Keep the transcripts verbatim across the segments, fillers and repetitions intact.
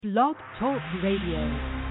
Blog Talk Radio.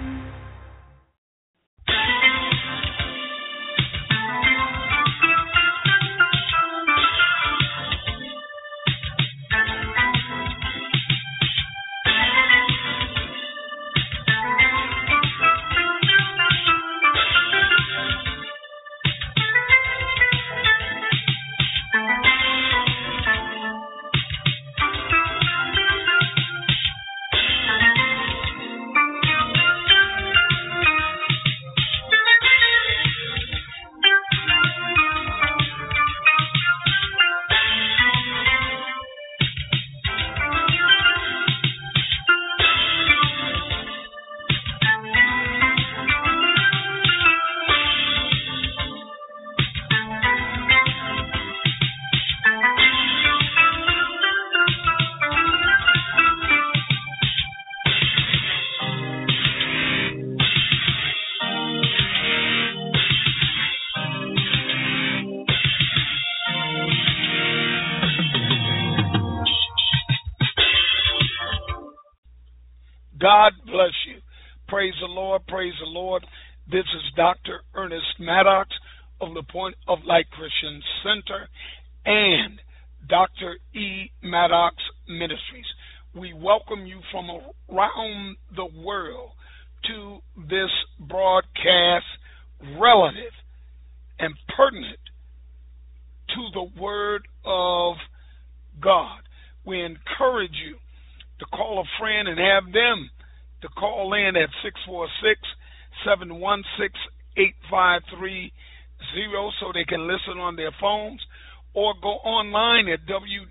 God bless you. Praise the Lord. Praise the Lord. This is Doctor Ernest Maddox of the Point of Light Christian Center and Doctor E. Maddox Ministries. We welcome you from around the world to this broadcast relative and pertinent to the Word of God. We encourage you to call a friend and have them to call in at six four six, seven one six, eight five three zero so they can listen on their phones, or go online at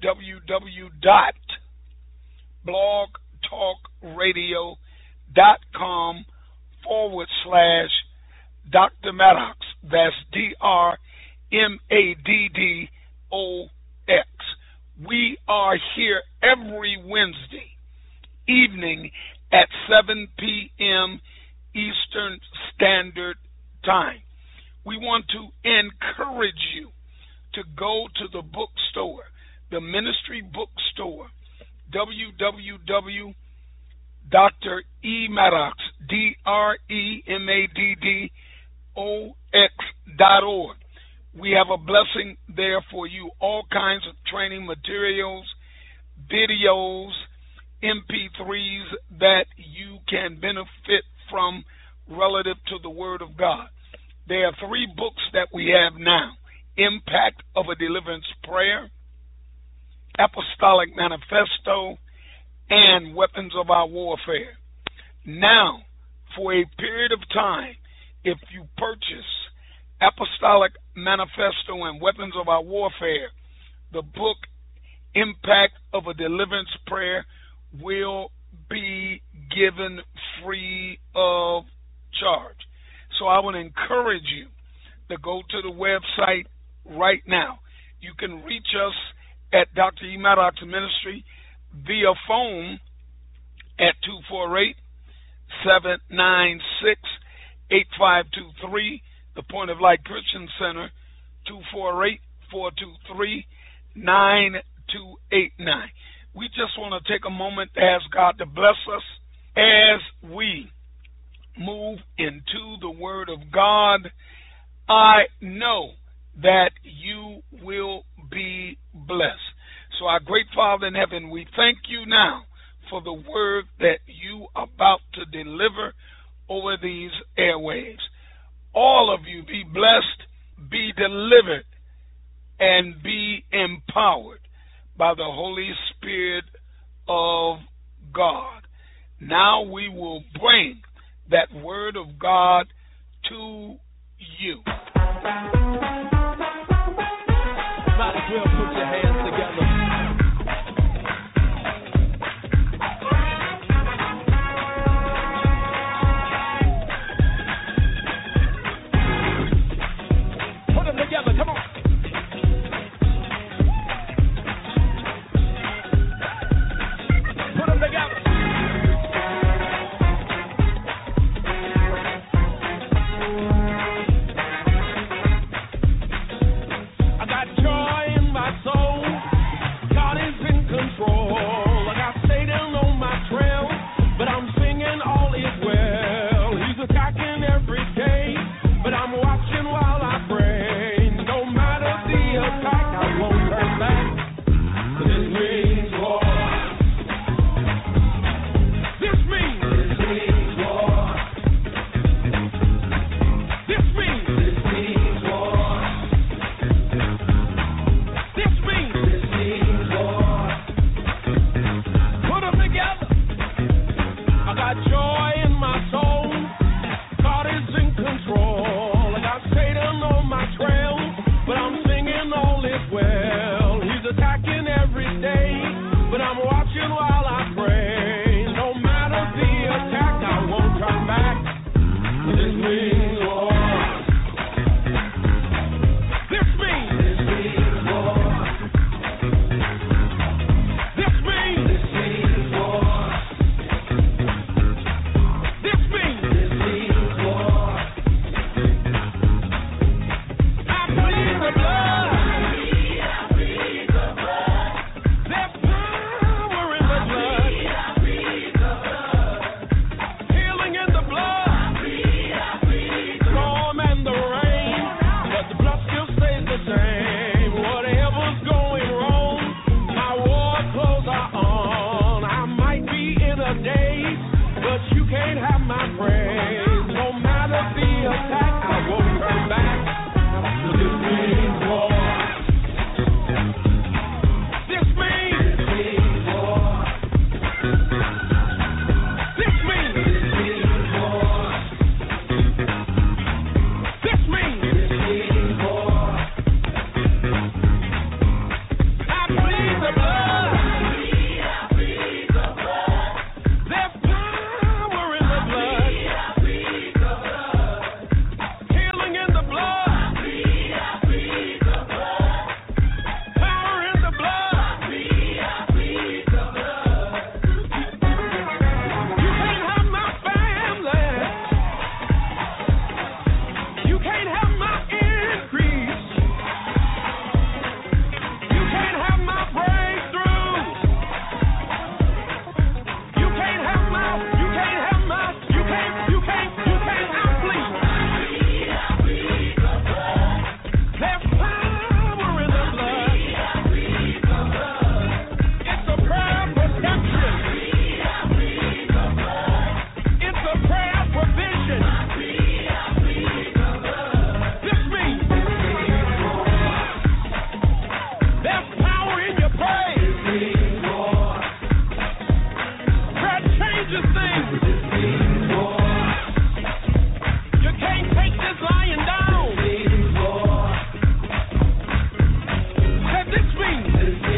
www.blogtalkradio.com forward slash Doctor Maddox. That's D R M A D D O X. We are here every Wednesday evening at seven p.m. Eastern Standard Time. We want to encourage you to go to the bookstore, the ministry bookstore, w w w dot Doctor E. Maddox, D R E M A D D O X dot org. We have a blessing there for you, all kinds of training materials, videos, M P threes that you can benefit from relative to the Word of God. There are three books that we have now: Impact of a Deliverance Prayer, Apostolic Manifesto, and Weapons of Our Warfare. Now, for a period of time, if you purchase Apostolic Manifesto and Weapons of Our Warfare, the book Impact of a Deliverance Prayer will be given free of charge. So I would encourage you to go to the website right now. You can reach us at Doctor E. Maddox Ministry via phone at two four eight, seven nine six, eight five two three. The Point of Light Christian Center, two four eight, four two three, nine two eight nine. We just want to take a moment to ask God to bless us as we move into the Word of God. I know that you will be blessed. So our great Father in heaven, we thank you now for the word that you are about to deliver over these airwaves. All of you be blessed, be delivered, and be empowered by the Holy Spirit of God. Now we will bring that Word of God to you. Might as well put your hands together. Put them together, come on. Put them together. got joy in my soul. God is in control. I got Satan on my trail, but I'm singing all is well. He's attacking every day, but I'm watching while I pray. No matter the attack, I won't turn back. This means war. This means this means war. This means this means war. This means this means war. I plead the blood. I plead the blood. There's power in the blood. I plead the blood. Healing in the blood. Storm and the rain, but the blood still stays the same. Whatever's going wrong, my war clothes are on. I might be in a daze, but you can't have my praise. No matter the attack, I won't turn back. This means war. This means this means war. This means this means war. This means this means war. I plead the blood. I plead the blood. There's power in the blood. I plead the blood. Healing in the blood. I plead the blood. Power in the blood. I plead the blood. You can't have my family. You can't have my increase. You can't have my breakthrough. You can't have my, you can't have my, you can't, you can't, you can't, I plead. I plead the blood. There's power in the blood. I plead the blood. It's a prayer of protection. I plead the blood. It's a prayer of provision. I plead, I plead the blood. This means there's power in your praise. Prayer changes things. You can't take this lying down. Said this means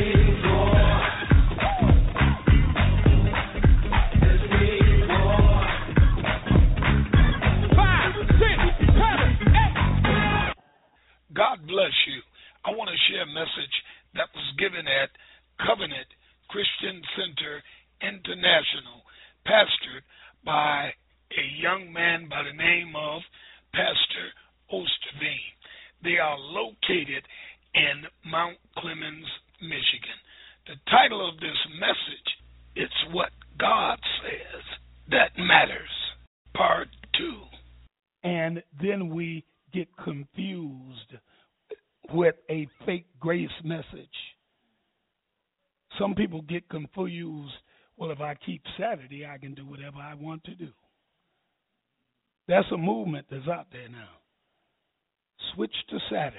five, six, seven, eight. God bless you. I want to share a message that was given at Covenant Christian Center International, pastored by a young man by the name of Pastor Osterveen. They are located in Mount Clemens, Michigan. The title of this message, it's What God Says That Matters, Part two. And then we get confused with a fake grace message. Some people get confused, well, if I keep Saturday, I can do whatever I want to do. That's a movement that's out there now. Switch to Saturday.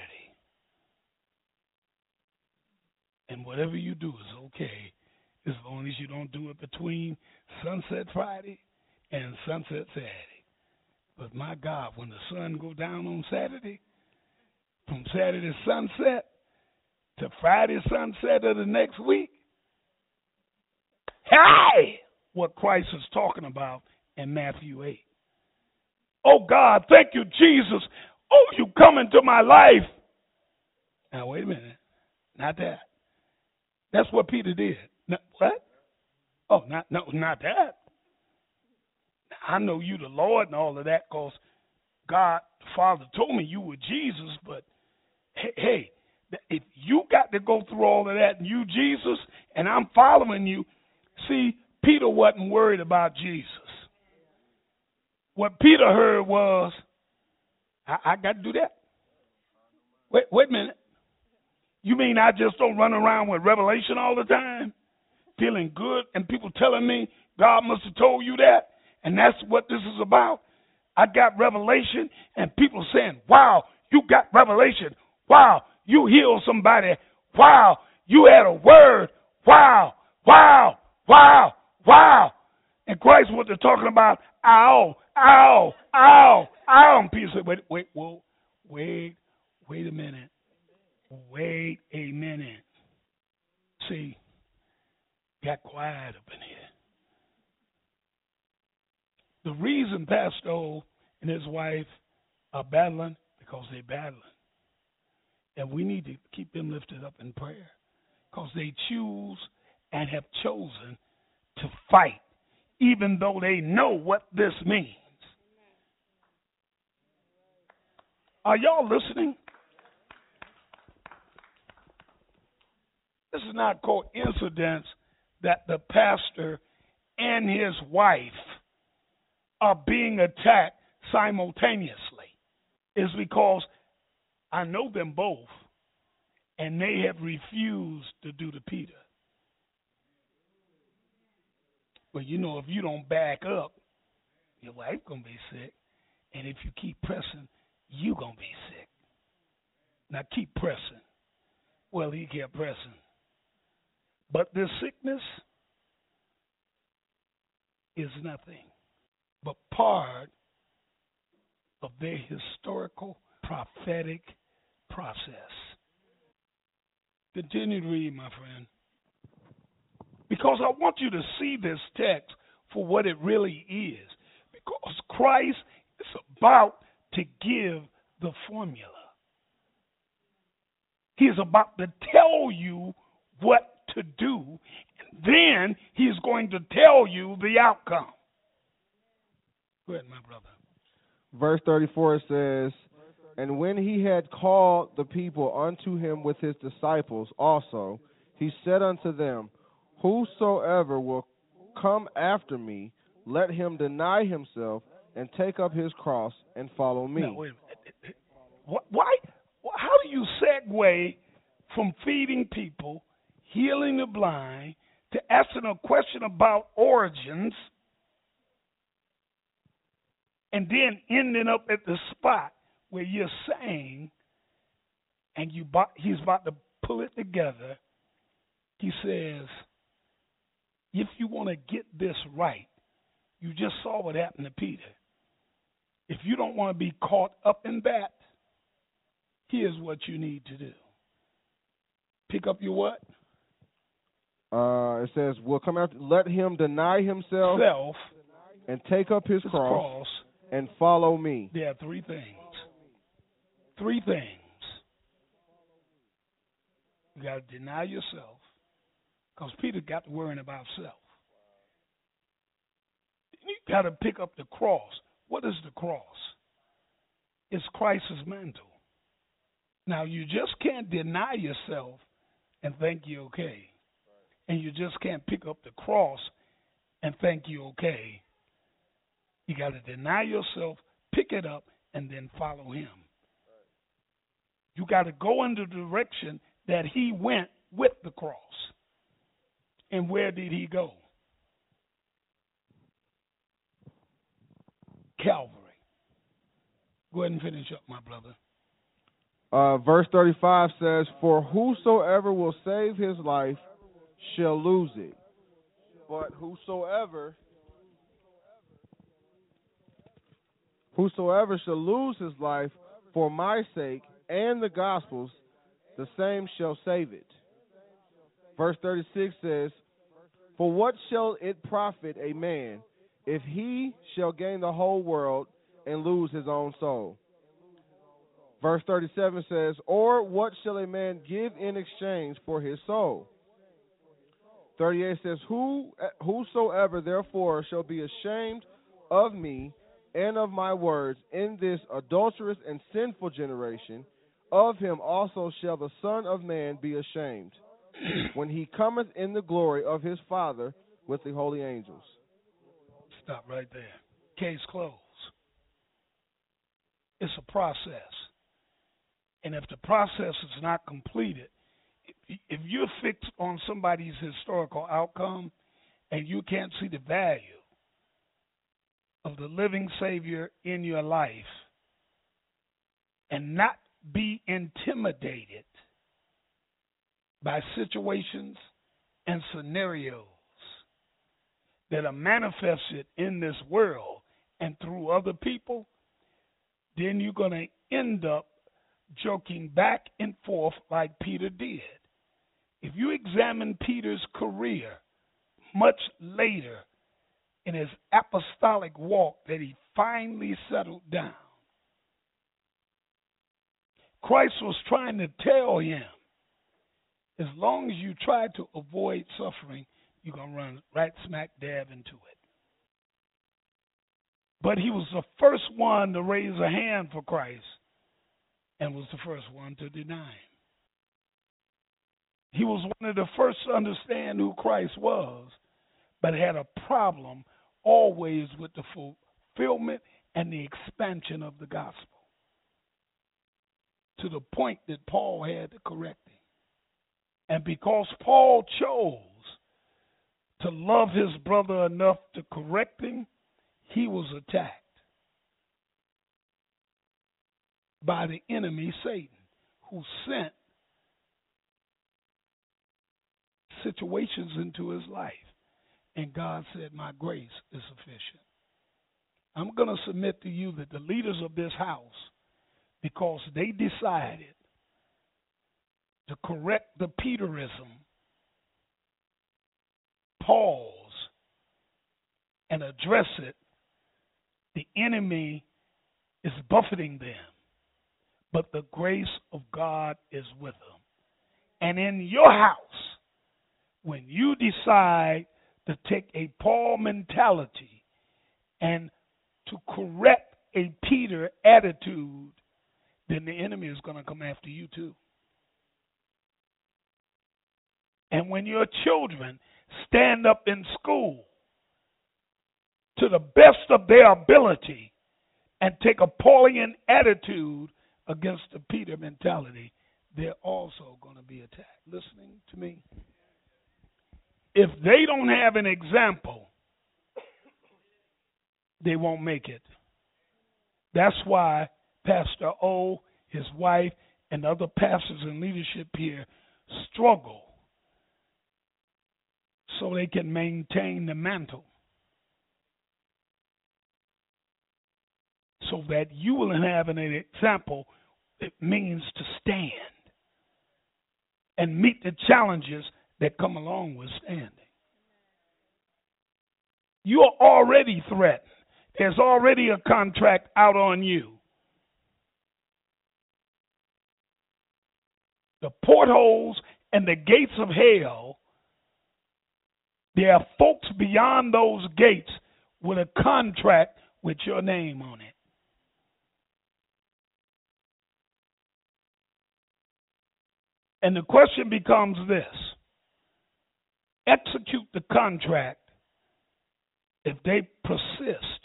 And whatever you do is okay, as long as you don't do it between sunset Friday and sunset Saturday. But my God, when the sun go down on Saturday, from Saturday sunset to Friday sunset of the next week, hey, what Christ is talking about in Matthew eight. Oh, God, thank you, Jesus. Oh, you come into my life. Now, wait a minute. Not that. That's what Peter did. No, what? Oh, not, no, not that. I know you the Lord and all of that because God, the Father, told me you were Jesus, but hey, hey, if you got to go through all of that and you Jesus and I'm following you, see, Peter wasn't worried about Jesus. What Peter heard was, I, I got to do that. Wait, wait a minute. You mean I just don't run around with revelation all the time, feeling good, and people telling me God must have told you that, and that's what this is about? I got revelation, and people saying, wow, you got revelation. Wow, you healed somebody. Wow, you had a word. Wow, wow, wow, wow. And Christ was talking about, ow, ow, ow, ow. And Peter said, wait, wait, whoa, wait, wait a minute. Wait a minute. See, got quiet up in here. The reason Pastor O and his wife are battling, because they're battling. And we need to keep them lifted up in prayer, because they choose and have chosen to fight, even though they know what this means. Are y'all listening? This is not coincidence that the pastor and his wife are being attacked simultaneously. It's because I know them both, and they have refused to do the Peter. But you know, if you don't back up, your wife gonna be sick, and if you keep pressing, you gonna be sick. Now keep pressing. Well, he kept pressing. But this sickness is nothing but part of their historical prophetic process. Continue to read, my friend. Because I want you to see this text for what it really is. Because Christ is about to give the formula. He is about to tell you what to do, and then he's going to tell you the outcome. Go ahead, my brother. Verse thirty-four says, and when he had called the people unto him with his disciples also, he said unto them, whosoever will come after me, let him deny himself and take up his cross and follow me. Now, wait a minute. Why? How do you segue from feeding people, healing the blind, to asking a question about origins, and then ending up at the spot where you're saying, and you he's about to pull it together, he says, if you want to get this right, you just saw what happened to Peter. If you don't want to be caught up in that, here's what you need to do. Pick up your what? Uh, it says, "Will come after. Let him deny himself Self, and take up his, his cross, cross and follow me." There are three things. Three things. You got to deny yourself, because Peter got to worrying about self. You got to pick up the cross. What is the cross? It's Christ's mantle. Now, you just can't deny yourself and think you're okay. And you just can't pick up the cross and think you're okay. You got to deny yourself, pick it up, and then follow him. You got to go in the direction that he went with the cross. And where did he go? Calvary. Go ahead and finish up, my brother. Uh, verse thirty-five says, for whosoever will save his life shall lose it. But whosoever whosoever shall lose his life for my sake and the gospel's, the same shall save it. Verse thirty-six says, for what shall it profit a man if he shall gain the whole world and lose his own soul? Verse thirty-seven says, or what shall a man give in exchange for his soul? thirty-eight says, Who, whosoever therefore shall be ashamed of me and of my words in this adulterous and sinful generation, of him also shall the Son of Man be ashamed, when he cometh in the glory of his Father with the holy angels. Stop right there. Case closed. It's a process. And if the process is not completed, if you're fixed on somebody's historical outcome and you can't see the value of the living Savior in your life and not be intimidated by situations and scenarios that are manifested in this world and through other people, then you're going to end up joking back and forth like Peter did. If you examine Peter's career much later in his apostolic walk that he finally settled down, Christ was trying to tell him, as long as you try to avoid suffering, you're going to run right smack dab into it. But he was the first one to raise a hand for Christ and was the first one to deny him. He was one of the first to understand who Christ was, but had a problem always with the fulfillment and the expansion of the gospel, to the point that Paul had to correct him. And because Paul chose to love his brother enough to correct him, he was attacked by the enemy, Satan, who sent situations into his life. And God said, my grace is sufficient. I'm going to submit to you that the leaders of this house, because they decided to correct the Peterism, pause, and address it, the enemy is buffeting them, but the grace of God is with them. And in your house, when you decide to take a Paul mentality and to correct a Peter attitude, then the enemy is going to come after you too. And when your children stand up in school to the best of their ability and take a Paulian attitude against the Peter mentality, they're also going to be attacked. Listening to me? If they don't have an example, they won't make it. That's why Pastor O, his wife, and other pastors in leadership here struggle so they can maintain the mantle, so that you will have an example. It means to stand and meet the challenges that come along with standing. You are already threatened. There's already a contract out on you. The portholes and the gates of hell, there are folks beyond those gates with a contract with your name on it. And the question becomes this: execute the contract if they persist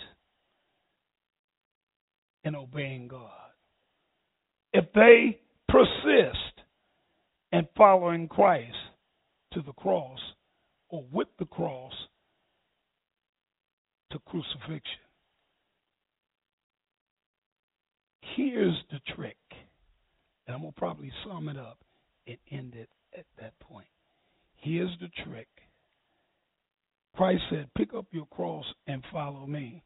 in obeying God. If they persist in following Christ to the cross, or with the cross to crucifixion. Here's the trick, and I'm going to probably sum it up and end it at that point. Here's the trick. Christ said, pick up your cross and follow me.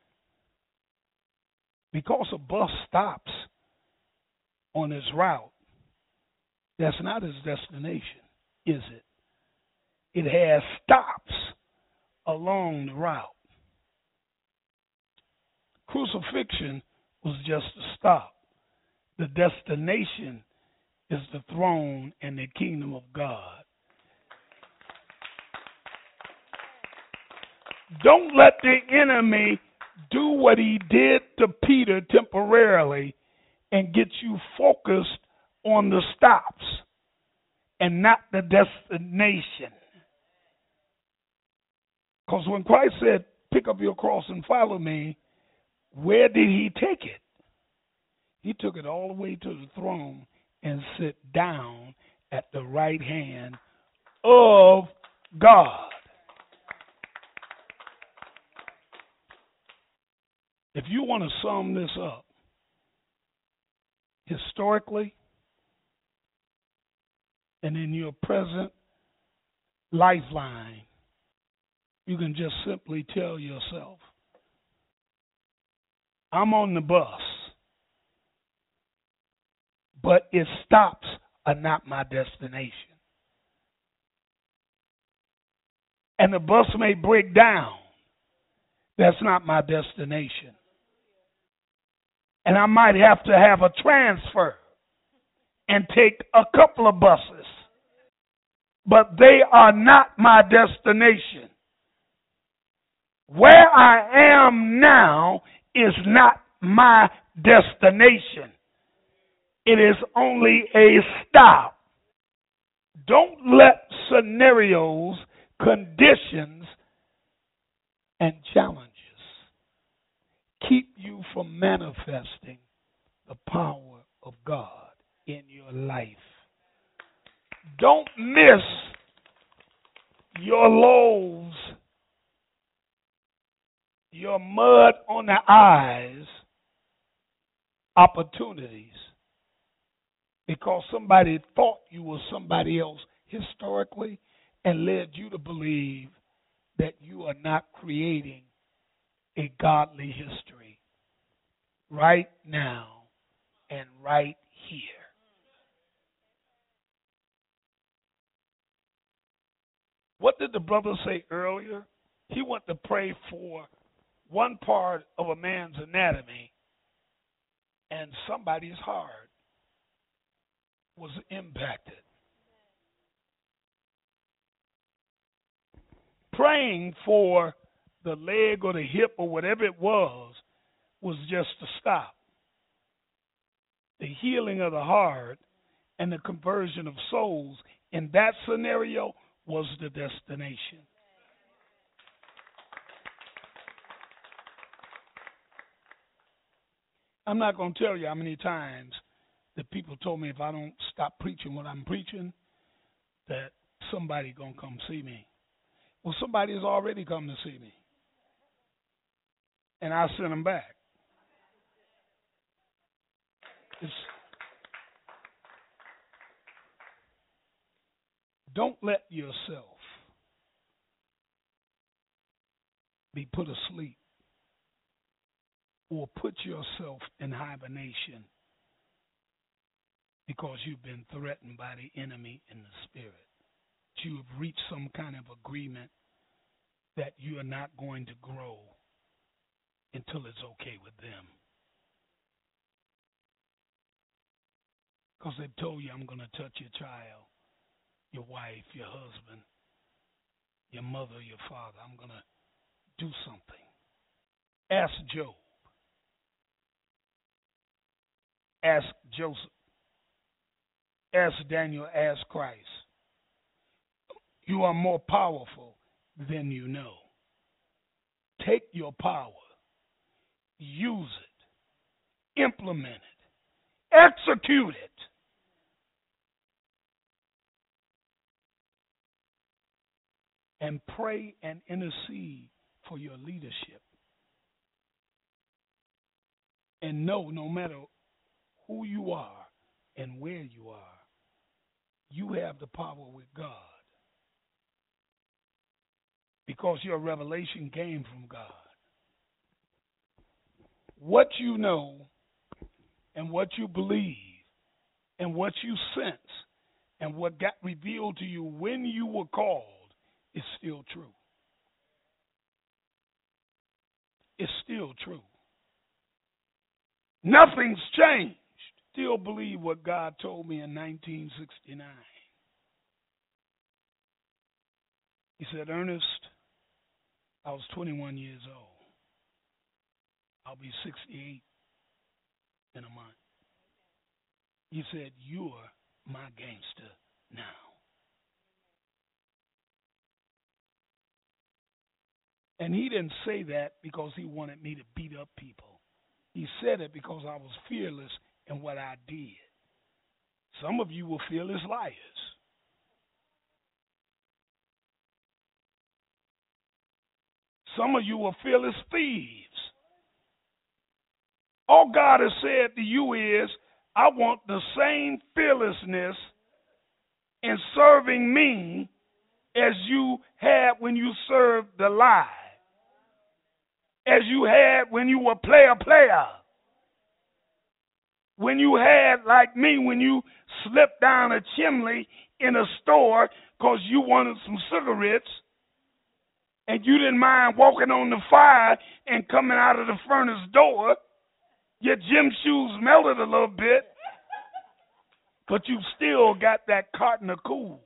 Because a bus stops on his route, that's not his destination, is it? It has stops along the route. Crucifixion was just a stop. The destination is the throne and the kingdom of God. Don't let the enemy do what he did to Peter temporarily and get you focused on the stops and not the destination. Because when Christ said, pick up your cross and follow me, where did he take it? He took it all the way to the throne and sit down at the right hand of God. If you want to sum this up, historically and in your present lifeline, You can just simply tell yourself, I'm on the bus, but its stops are not my destination. And the bus may break down. That's not my destination. And I might have to have a transfer and take a couple of buses. But they are not my destination. Where I am now is not my destination. It is only a stop. Don't let scenarios, conditions, and challenges keep you from manifesting the power of God in your life. Don't miss your loaves, your mud on the eyes opportunities because somebody thought you were somebody else historically and led you to believe that you are not creating a godly history right now and right here. What did the brother say earlier? He went to pray for one part of a man's anatomy, and somebody's heart was impacted. Praying for the leg or the hip or whatever it was was just to stop. The healing of the heart and the conversion of souls in that scenario was the destination. I'm not going to tell you how many times that people told me if I don't stop preaching what I'm preaching, that somebody going to come see me. Well, somebody has already come to see me. And I sent them back. It's, don't let yourself be put asleep or put yourself in hibernation because you've been threatened by the enemy in the spirit. You have reached some kind of agreement that you are not going to grow until it's okay with them. Because they've told you, I'm going to touch your child, your wife, your husband, your mother, your father. I'm going to do something. Ask Job. Ask Joseph. Ask Daniel. Ask Christ. You are more powerful than you know. Take your power. Use it. Implement it. Execute it. And pray and intercede for your leadership. And know, no matter who you are and where you are, you have the power with God. Because your revelation came from God. What you know and what you believe and what you sense and what got revealed to you when you were called is still true. It's still true. Nothing's changed. Still believe what God told me in nineteen sixty-nine. He said, Ernest, I was twenty-one years old. I'll be sixty-eight in a month. He said, you're my gangster now. And he didn't say that because he wanted me to beat up people. He said it because I was fearless in what I did. Some of you were fearless liars. Some of you were fearless thieves. All God has said to you is, I want the same fearlessness in serving me as you had when you served the lie, as you had when you were player player, when you had, like me, when you slipped down a chimney in a store because you wanted some cigarettes and you didn't mind walking on the fire and coming out of the furnace door. Your gym shoes melted a little bit, but you still got that carton of Cool.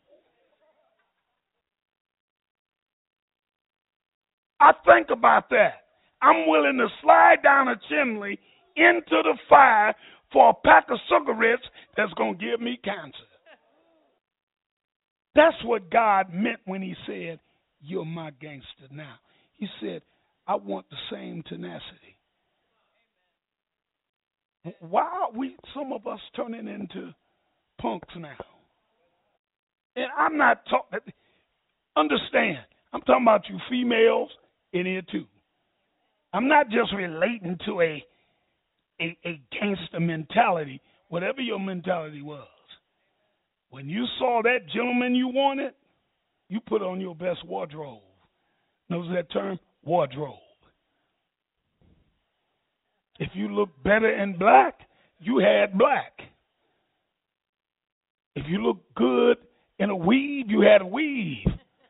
I think about that. I'm willing to slide down a chimney into the fire for a pack of cigarettes that's going to give me cancer. That's what God meant when he said, you're my gangster now. He said, I want the same tenacity. Why are we, some of us, turning into punks now? And I'm not talking, understand, I'm talking about you females in here too. I'm not just relating to a, a, a gangster mentality, whatever your mentality was. When you saw that gentleman you wanted, you put on your best wardrobe. Knows that term? Wardrobe. If you look better in black, you had black. If you look good in a weave, you had a weave.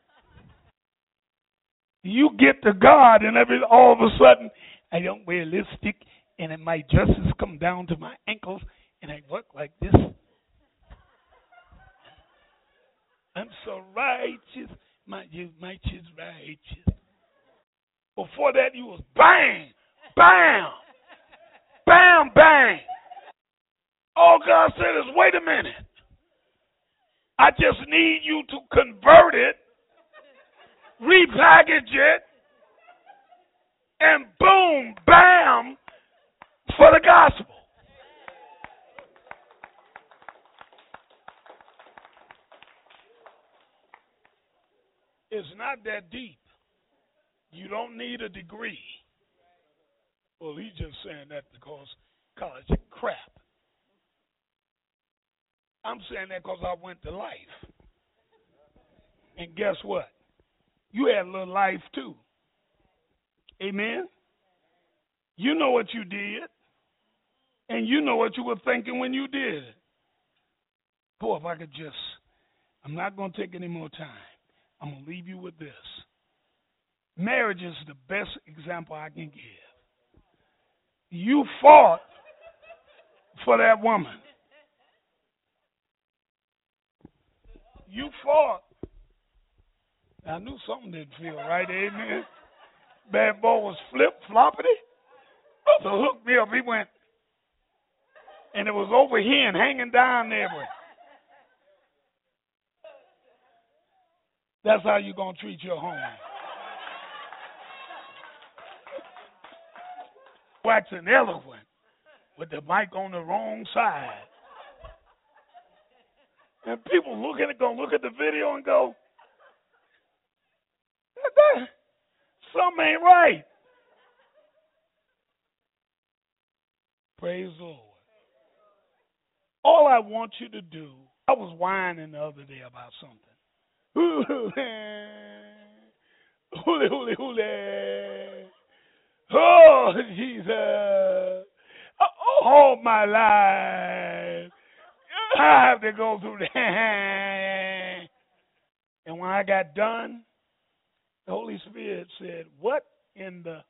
You get to God and every all of a sudden, I don't wear lipstick and my dresses come down to my ankles and I work like this. I'm so righteous. My, you, my is righteous. Before that, you was bang, bam, bam, bang. All God said is, wait a minute. I just need you to convert it, repackage it, and boom, bam, for the gospel. It's not that deep. You don't need a degree. Well, he's just saying that because college is crap. I'm saying that because I went to life. And guess what? You had a little life too. Amen? You know what you did. And you know what you were thinking when you did it. Boy, if I could just, I'm not going to take any more time. I'm going to leave you with this. Marriage is the best example I can give. You fought for that woman. You fought. I knew something didn't feel right, amen. Bad boy was flip-floppity. So hooked me up. He went, and it was over here and hanging down there. That's how you're going to treat your home. Waxing eloquent with the mic on the wrong side. And people looking at going to look at the video and go, that, something ain't right. Praise the Lord. All I want you to do, I was whining the other day about something. Hooly, hooly, hooly. Oh, Jesus. All my life, I have to go through that. And when I got done, the Holy Spirit said, what in the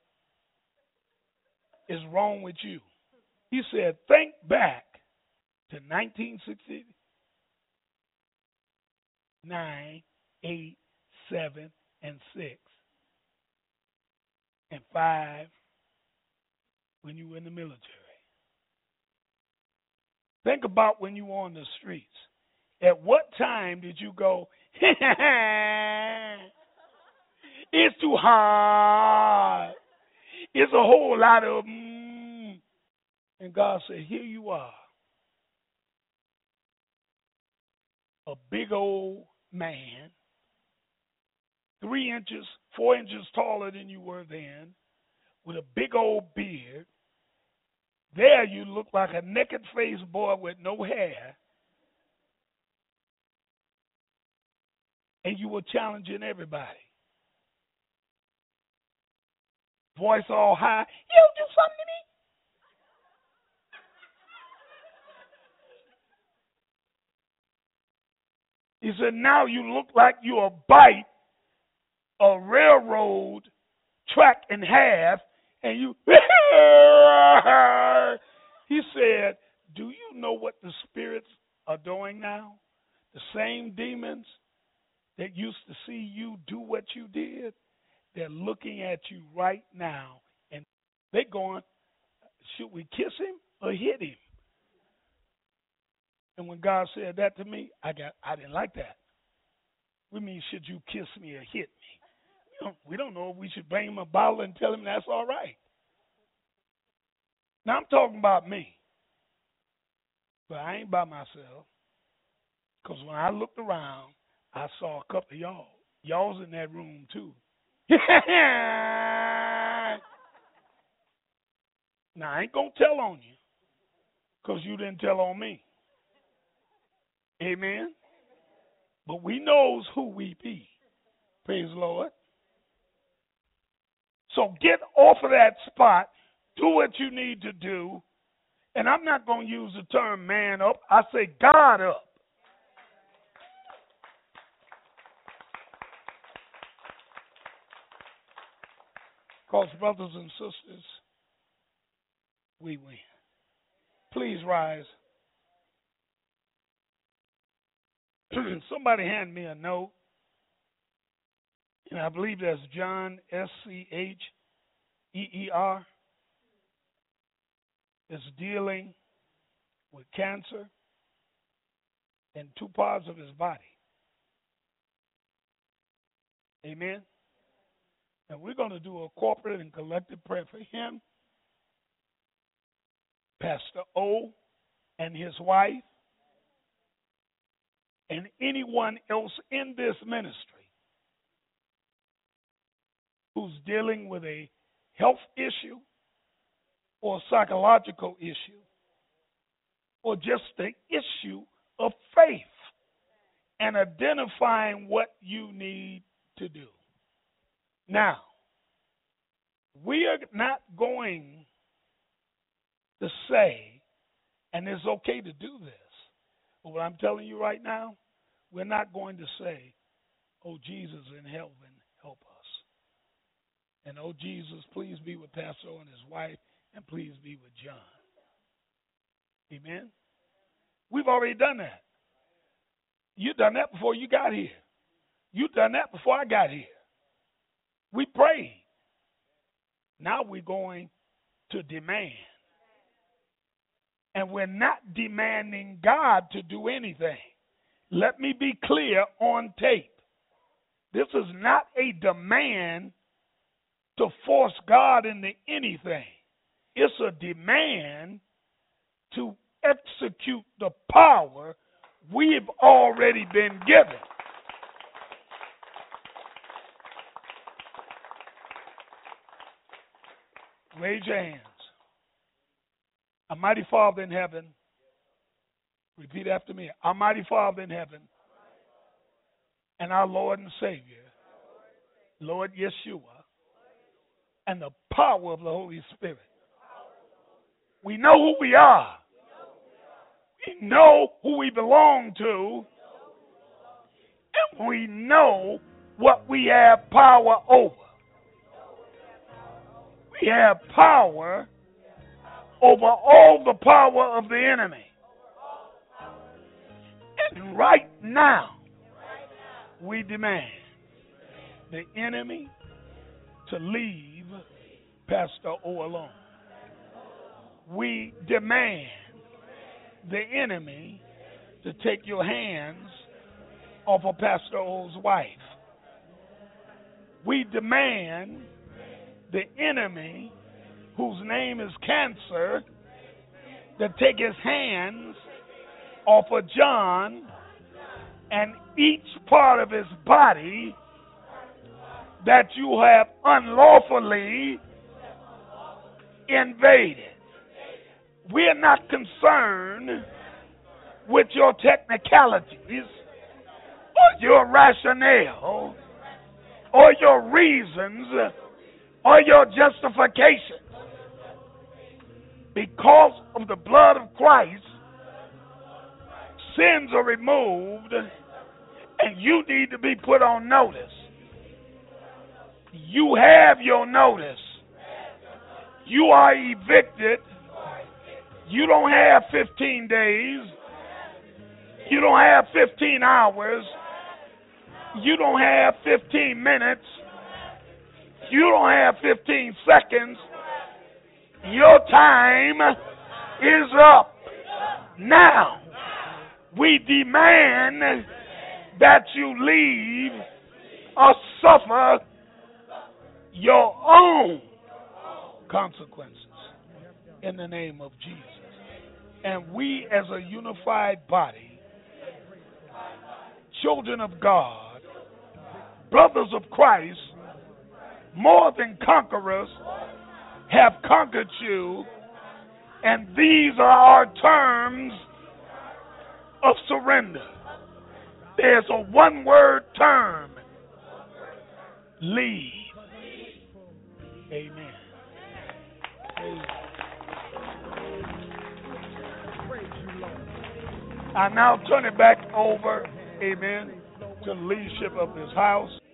is wrong with you? He said, think back to nineteen sixty-nine, eight, seven, and six, and five when you were in the military. Think about when you were on the streets. At what time did you go, it's too hard. It's a whole lot of, mm. And God said, here you are. A big old man, three inches, four inches taller than you were then, with a big old beard. There you look like a naked-faced boy with no hair. and you were challenging everybody. Voice all high. You do something to me. He said, now you look like you'll bite a railroad track in half, and you. He said, do you know what the spirits are doing now? The same demons that used to see you do what you did, they're looking at you right now, and they're going, should we kiss him or hit him? And when God said that to me, I got I didn't like that. We mean, should you kiss me or hit me? We don't, we don't know if we should bring him a bottle and tell him that's all right. Now, I'm talking about me. But I ain't by myself. Because when I looked around, I saw a couple of y'all. Y'all's in that room, too. Now, I ain't going to tell on you because you didn't tell on me. Amen? But we knows who we be. Praise the Lord. So get off of that spot. Do what you need to do. And I'm not going to use the term man up. I say God up. Because, brothers and sisters, we win. Please rise. Somebody hand me a note. And I believe that's John, S C H E E R. It's dealing with cancer in two parts of his body. Amen. And we're going to do a corporate and collective prayer for him, Pastor O and his wife, and anyone else in this ministry who's dealing with a health issue or psychological issue or just the issue of faith and identifying what you need to do. Now, we are not going to say, and it's okay to do this, but what I'm telling you right now, we're not going to say, oh, Jesus in heaven, help us. And oh, Jesus, please be with Pastor and his wife, and please be with John. Amen? We've already done that. You done that before you got here. You done that before I got here. We prayed. Now we're going to demand. And we're not demanding God to do anything. Let me be clear on tape. This is not a demand to force God into anything. It's a demand to execute the power we've already been given. Raise your hands. Our mighty Father in heaven, repeat after me. Our mighty Father in heaven and our Lord and Savior, Lord Yeshua, and the power of the Holy Spirit. We know who we are. We know who we belong to. And we know what we have power over. We have power over all the power of the enemy. And right now, we demand the enemy to leave Pastor O alone. We demand the enemy to take your hands off of Pastor O's wife. We demand the enemy, whose name is cancer, to take his hands off of John and each part of his body that you have unlawfully invaded. We're not concerned with your technicalities or your rationale or your reasons or your justification. Because of the blood of Christ, sins are removed, and you need to be put on notice. You have your notice. You are evicted. You don't have fifteen days. You don't have fifteen hours. You don't have fifteen minutes. You don't have fifteen seconds. Your time is up. Now, we demand that you leave or suffer your own consequences in the name of Jesus. And we as a unified body, children of God, brothers of Christ, more than conquerors, have conquered you, and these are our terms of surrender. There's a one-word term: leave. Amen. Amen. I now turn it back over, amen, to the leadership of this house.